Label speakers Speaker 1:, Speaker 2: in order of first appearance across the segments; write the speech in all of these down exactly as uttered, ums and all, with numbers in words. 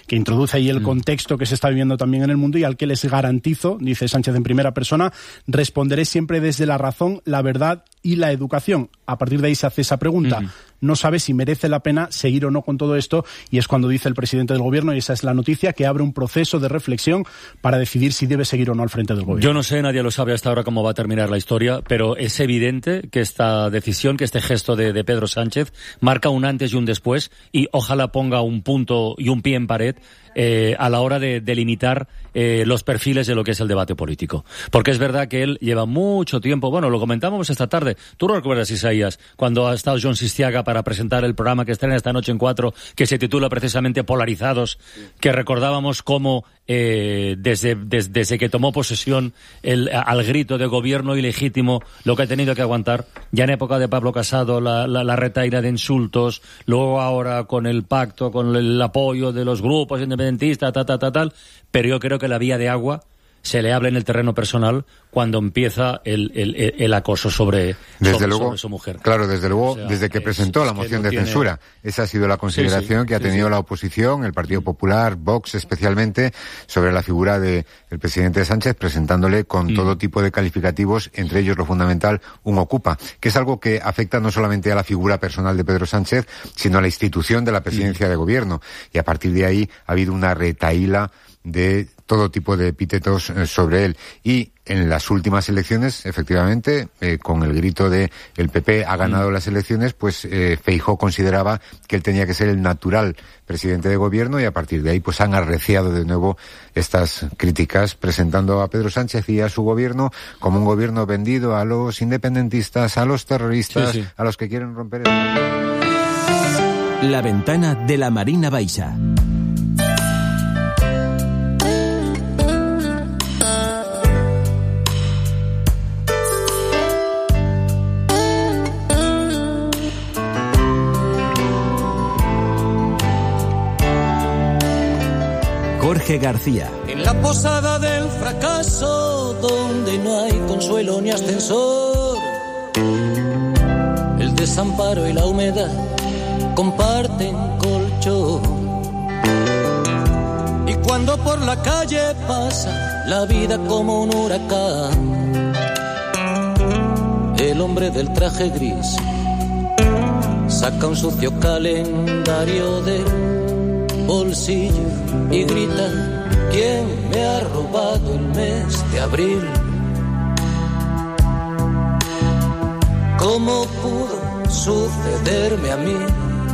Speaker 1: que introduce ahí el mm. contexto que se está viviendo también en el mundo y al que les garantizo, dice Sánchez en primera persona, responderé siempre desde la razón, la verdad y la educación. A partir de ahí se hace esa pregunta. Mm. No sabe si merece la pena seguir o no con todo esto, y es cuando dice el presidente del gobierno, y esa es la noticia, que abre un proceso de reflexión para decidir si debe seguir o no al frente del gobierno.
Speaker 2: Yo no sé, nadie lo sabe hasta ahora cómo va a terminar la historia, pero es evidente que esta decisión, que este gesto de, de Pedro Sánchez marca un antes y un después, y ojalá ponga un punto y un pie en pared eh, a la hora de delimitar eh, los perfiles de lo que es el debate político. Porque es verdad que él lleva mucho tiempo, bueno, lo comentábamos esta tarde, tú lo recuerdas, Isaías, cuando ha estado John Sistiaga para presentar el programa que estrena esta noche en Cuatro, que se titula precisamente Polarizados, que recordábamos cómo eh, desde, desde, desde que tomó posesión el, al grito de gobierno ilegítimo, lo que ha tenido que aguantar, ya en época de Pablo Casado, la, la, la retaíra de insultos, luego ahora con el pacto, con el apoyo de los grupos independentistas, ta, ta, ta, tal, pero yo creo que la vía de agua se le habla en el terreno personal cuando empieza el, el, el acoso sobre,
Speaker 3: desde
Speaker 2: sobre,
Speaker 3: luego,
Speaker 2: sobre su mujer.
Speaker 3: Claro, desde luego, o sea, desde que
Speaker 2: es,
Speaker 3: presentó
Speaker 2: es
Speaker 3: la moción
Speaker 2: no
Speaker 3: de
Speaker 2: tiene...
Speaker 3: censura. Esa ha sido la consideración sí, sí, que ha tenido sí, sí. la oposición, el Partido Popular, Vox especialmente, sobre la figura del de presidente Sánchez, presentándole con mm. todo tipo de calificativos, entre ellos lo fundamental, un ocupa, que es algo que afecta no solamente a la figura personal de Pedro Sánchez, sino a la institución de la presidencia mm. de gobierno. Y a partir de ahí ha habido una retahíla de todo tipo de epítetos eh, sobre él. Y en las últimas elecciones, efectivamente, eh, con el grito de el P P ha ganado mm. las elecciones, pues eh, Feijóo consideraba que él tenía que ser el natural presidente de gobierno, y a partir de ahí pues han arreciado de nuevo estas críticas, presentando a Pedro Sánchez y a su gobierno como un gobierno vendido a los independentistas, a los terroristas, sí, sí. a los que quieren romper el...
Speaker 4: La ventana de la Marina Baixa. Jorge García.
Speaker 5: En la posada del fracaso, donde no hay consuelo ni ascensor, el desamparo y la humedad comparten colchón. Y cuando por la calle pasa la vida como un huracán, el hombre del traje gris saca un sucio calendario de bolsillo y grita: ¿quién me ha robado el mes de abril? ¿Cómo pudo sucederme a mí?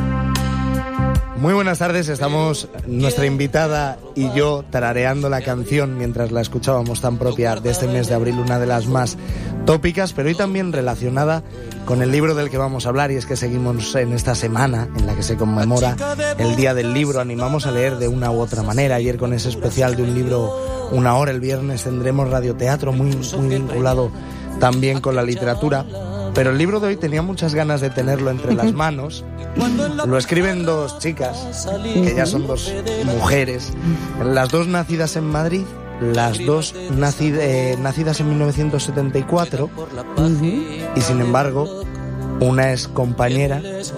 Speaker 6: Muy buenas tardes, estamos nuestra invitada y yo tarareando la canción mientras la escuchábamos, tan propia de este mes de abril, una de las más tópicas, pero hoy también relacionada con el libro del que vamos a hablar, y es que seguimos en esta semana en la que se conmemora el Día del Libro. Animamos a leer de una u otra manera. Ayer con ese especial de un libro, una hora, el viernes tendremos radioteatro muy, muy vinculado también con la literatura. Pero el libro de hoy tenía muchas ganas de tenerlo entre las manos. Lo escriben dos chicas, que ya son dos mujeres, las dos nacidas en Madrid, las dos nacid, eh, nacidas en mil novecientos setenta y cuatro, uh-huh. y sin embargo, una es compañera.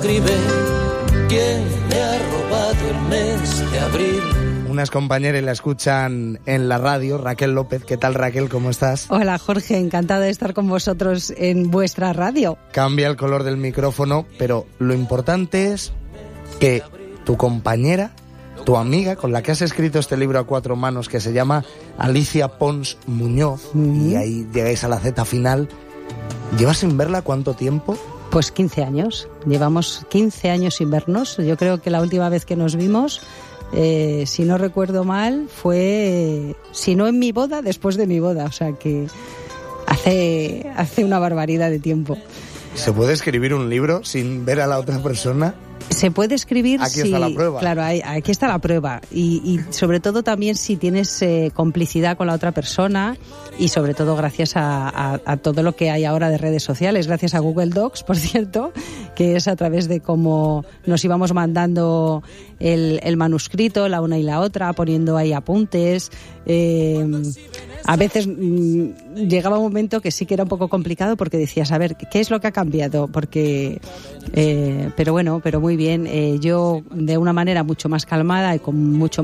Speaker 5: ¿Quién me ha robado el mes de abril?
Speaker 6: Una es compañera y la escuchan en la radio, Raquel López. ¿Qué tal, Raquel? ¿Cómo estás?
Speaker 7: Hola, Jorge. Encantada de estar con vosotros en vuestra radio.
Speaker 6: Cambia el color del micrófono, pero lo importante es que tu compañera, tu amiga, con la que has escrito este libro a cuatro manos, que se llama Alicia Pons Muñoz, mm. y ahí llegáis a la Z final, ¿llevas sin verla cuánto tiempo?
Speaker 7: Pues quince años. Llevamos quince años sin vernos. Yo creo que la última vez que nos vimos... Eh, si no recuerdo mal, fue, si no en mi boda, después de mi boda. O sea que hace, hace una barbaridad de tiempo.
Speaker 6: ¿Se puede escribir un libro sin ver a la otra persona?
Speaker 7: Se puede escribir.
Speaker 6: Aquí
Speaker 7: si,
Speaker 6: está la prueba.
Speaker 7: Claro, hay, aquí está la prueba. Y, y sobre todo también si tienes eh, complicidad con la otra persona, y sobre todo gracias a, a, a todo lo que hay ahora de redes sociales, gracias a Google Docs, por cierto, que es a través de cómo nos íbamos mandando el, el manuscrito, la una y la otra, poniendo ahí apuntes. Eh, a veces mmm, llegaba un momento que sí que era un poco complicado, porque decías, a ver, ¿qué es lo que ha cambiado? Porque, eh, pero bueno, pero muy bien. Eh, yo de una manera mucho más calmada y con mucho